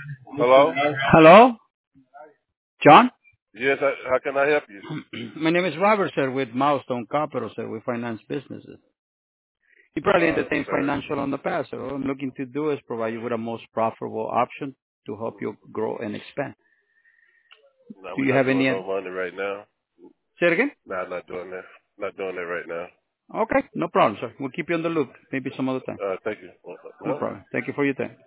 Hello? Hello, John. Yes, how can I help you? My name is Robert, sir, with Milestone Capital, sir. We finance businesses. You probably entertained Sir. financial on the past, sir. All I'm looking to do is provide you with a most profitable option to help you grow and expand. No, Do we're you not have doing any? no money right now. Say it again. No, I'm not doing that. Not doing that right now. Okay, no problem, sir. We'll keep you on the loop. Maybe some other time. Thank you. No Huh? problem. Thank you for your time.